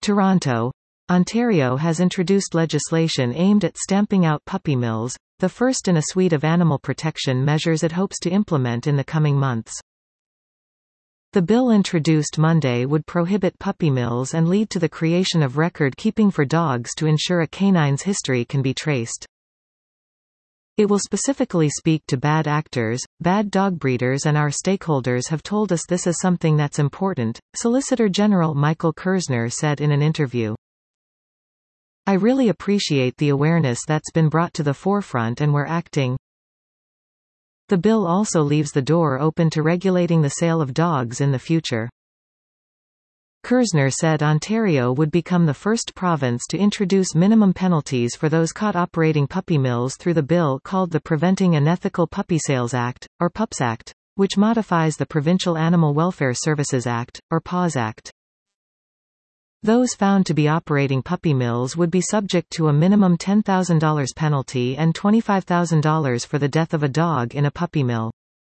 Toronto, Ontario has introduced legislation aimed at stamping out puppy mills, the first in a suite of animal protection measures it hopes to implement in the coming months. The bill introduced Monday would prohibit puppy mills and lead to the creation of record-keeping for dogs to ensure a canine's history can be traced. It will specifically speak to bad actors, bad dog breeders, and our stakeholders have told us this is something that's important, Solicitor General Michael Kerzner said in an interview. I really appreciate the awareness that's been brought to the forefront and we're acting. The bill also leaves the door open to regulating the sale of dogs in the future. Kerzner said Ontario would become the first province to introduce minimum penalties for those caught operating puppy mills through the bill called the Preventing Unethical Puppy Sales Act, or PUPS Act, which modifies the Provincial Animal Welfare Services Act, or PAWS Act. Those found to be operating puppy mills would be subject to a minimum $10,000 penalty and $25,000 for the death of a dog in a puppy mill.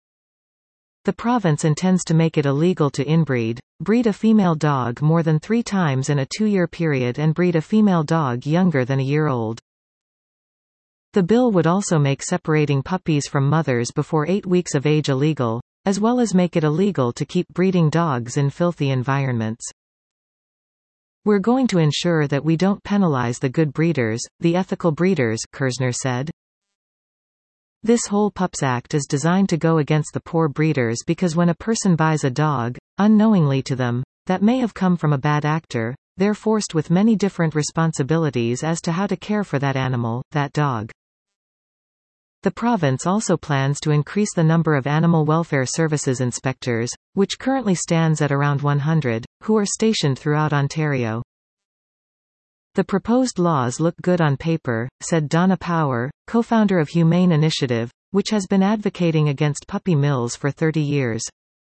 The province intends to make it illegal to inbreed, breed a female dog more than 3 times in a 2-year period and breed a female dog younger than a year old. The bill would also make separating puppies from mothers before 8 weeks of age illegal, as well as make it illegal to keep breeding dogs in filthy environments. We're going to ensure that we don't penalize the good breeders, the ethical breeders, Kerzner said. This whole PUPS Act is designed to go against the poor breeders because when a person buys a dog, unknowingly to them, that may have come from a bad actor, they're forced with many different responsibilities as to how to care for that animal, that dog. The province also plans to increase the number of animal welfare services inspectors, which currently stands at around 100, who are stationed throughout Ontario. The proposed laws look good on paper, said Donna Power, co-founder of Humane Initiative, which has been advocating against puppy mills for 30 years.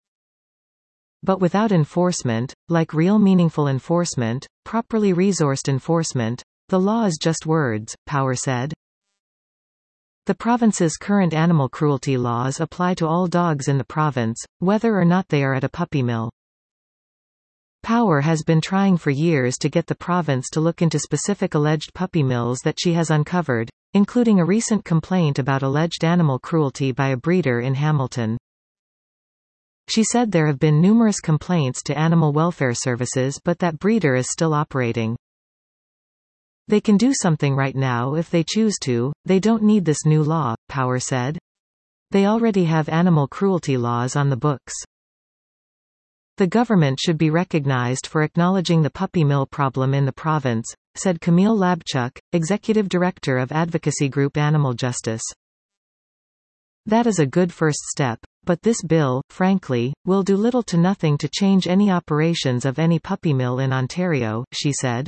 But without enforcement, like real meaningful enforcement, properly resourced enforcement, the law is just words, Power said. The province's current animal cruelty laws apply to all dogs in the province, whether or not they are at a puppy mill. Power has been trying for years to get the province to look into specific alleged puppy mills that she has uncovered, including a recent complaint about alleged animal cruelty by a breeder in Hamilton. She said there have been numerous complaints to animal welfare services but that breeder is still operating. They can do something right now if they choose to, they don't need this new law, Power said. They already have animal cruelty laws on the books. The government should be recognized for acknowledging the puppy mill problem in the province, said Camille Labchuk, executive director of advocacy group Animal Justice. That is a good first step, but this bill, frankly, will do little to nothing to change any operations of any puppy mill in Ontario, she said.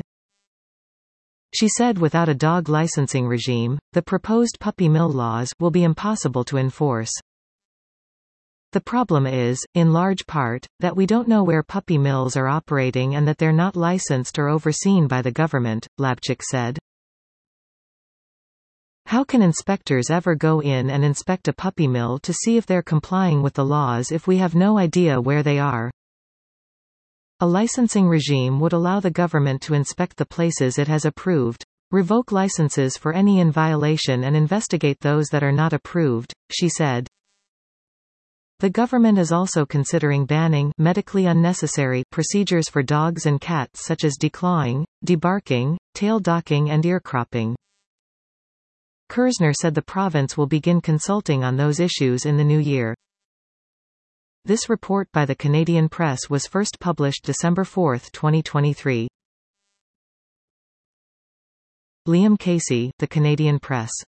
She said without a dog licensing regime, the proposed puppy mill laws will be impossible to enforce. The problem is, in large part, that we don't know where puppy mills are operating and that they're not licensed or overseen by the government, Labchuk said. How can inspectors ever go in and inspect a puppy mill to see if they're complying with the laws if we have no idea where they are? A licensing regime would allow the government to inspect the places it has approved, revoke licenses for any in violation and investigate those that are not approved, she said. The government is also considering banning medically unnecessary procedures for dogs and cats such as declawing, debarking, tail docking and ear cropping. Kerzner said the province will begin consulting on those issues in the new year. This report by the Canadian Press was first published December 4, 2023. Liam Casey, The Canadian Press.